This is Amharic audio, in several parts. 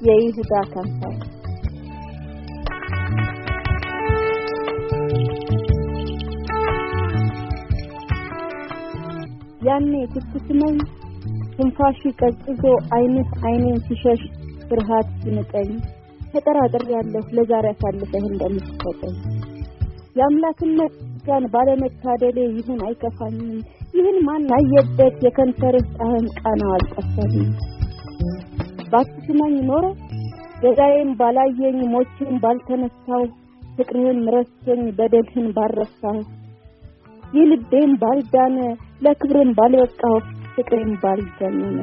የይሁዳ ከንፈር ያኔ ስትስመኝ ትንፋሽ ቀዝቅዞ አይኔን ሲሸሽ ፍርሃት ሲነቀኝ ተጠራጥሬያለሁ ለዛሬ አሳልፈህ እንደምትሰጠኝ ያምላክነት ጋር ባለመታደሌ ይሁን አይከፋኝም ይህን ማን አየበት የከንፈርህ ጣዕም ቃናው አልጠፋኝም ባትስማኝ ኖሮ ገዳዬን ባላየኝ ሞቼን ባልተነሳው ፍቅርህን ረስተኝ በደልህን ባረሳው ይልቤን ባልዳነ ለክብርን ባልበቃው ፍቅሬን ባልጀነነ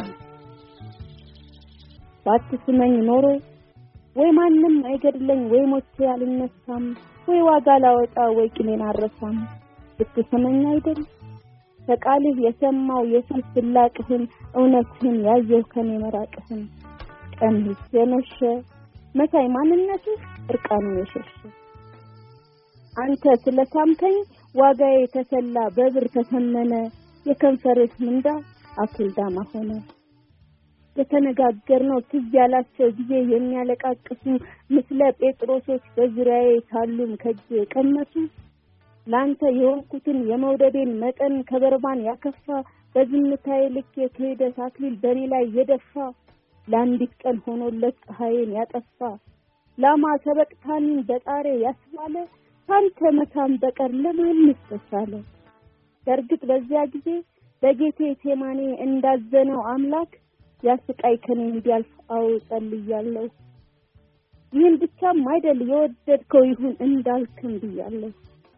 ባትስማኝ ኖሮ ወይ ማንም አይገድለኝ ወይ ሞቼ አልነሳም ወይ ዋጋ ላወጣ ወይ ቂሜን አረሳም ብትሰማኝ አይደል ተቃልህ የሰማው የፊት ፍላቅህን እውነትህን ያየው ከኔ መራቅህን ቀንህ የመሸ መሳይ ማንነትህ እርቃኑን የሸሸ አንተ ስለሳምከኝ ዋጋዬ ተሰላ በብር ተሰመነ የከንፈርህ ምንዳ አክልዳማ ሆነ የተነጋገርነው ትዝ ያላቸው ጊዜ የሚያለቃቅሱ ምስለ ጴጥሮሶች በዙሪያዬ ታሉም ከጄ ቀመሱ ላንተ የሆንኩትን የመውደዴን መጠን ከበርባን ያከፋ በዝምታዬ ልክ የክህደት አክሊል በኔ ላይ የደፋ ለአንዲት ቀን ሆኖለት ፀሐይን ያጠፋ ላማ ሰበቅታንን በጣሬ ያስባለ ካንተ መካም በቀር ለማንስ ተቻለ በርግጥ በዚያ ጊዜ በጌቴ ቴማኔ እንዳዘነው አምላክ ያስቃይ ከኔ እንዲያልፍ ጸልያለሁ ይህን ብቻም አይደል የወደድከው ይሁን እንዳልክም ብያለሁ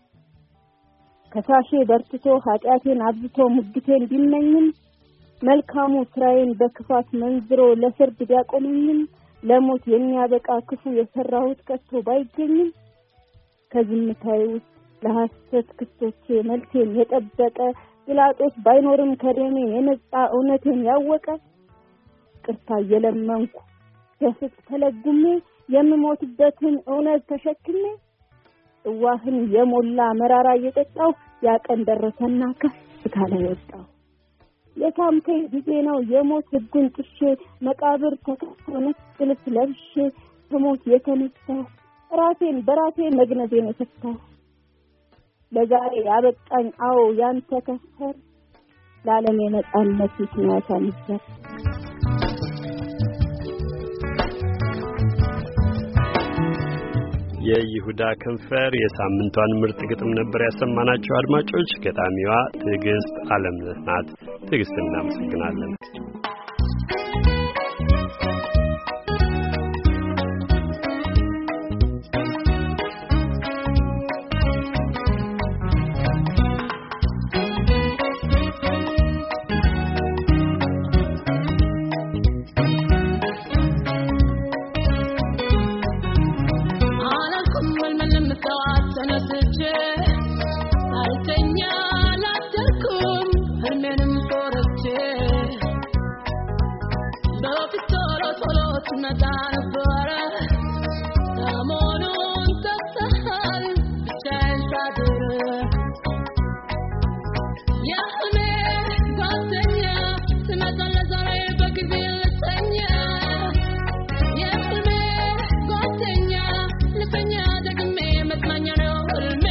ከሳሼ በርትቶ ኃጢአቴን አብዝቶ ሙግቴን ቢመኝም መልካሙ ስራዬን በክፋት መንዝሮ ለፍርድ ቢያቆመኝም ለሞት የሚያበቃ ክፉ የሰራሁት ከቶ ባይገኝም ከዝምታዬ ውስጥ ለሐሰት ክሶቼ መልኬን የጠበቀ ጲላጦስ ባይኖርም ከደሜ የነጻ እውነቴን ያወቀ ቅርታ የለመንኩ በፍቅር ተለጉሜ የምሞትበትን እውነት ተሸክሜ ጽዋህን የሞላ መራራ እየጠጣው ያቀን ደረሰና ከፍ ካለ ወጣው የታምከኝ ጊዜ ነው የሞት ህጉን ጥሼ መቃብር ተከፍቶ ነጥልስ ለብሼ ከሞት የተነሳው ራሴን በራሴ መግነዜን የተፋው ለዛሬ ያበቃኝ አዎ ያንተ ከንፈር ለዓለም የነጻነት ምክንያት አንተ የይሁዳ ከንፈር የሳምንቷን ምርጥ ግጥም ነበር ያሰማናቸው አድማጮች ገጣሚዋ ትዕግስት ዓለምነህ ናት ትዕግስት እናመሰግናለን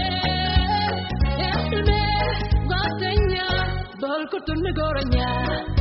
Corto me goraña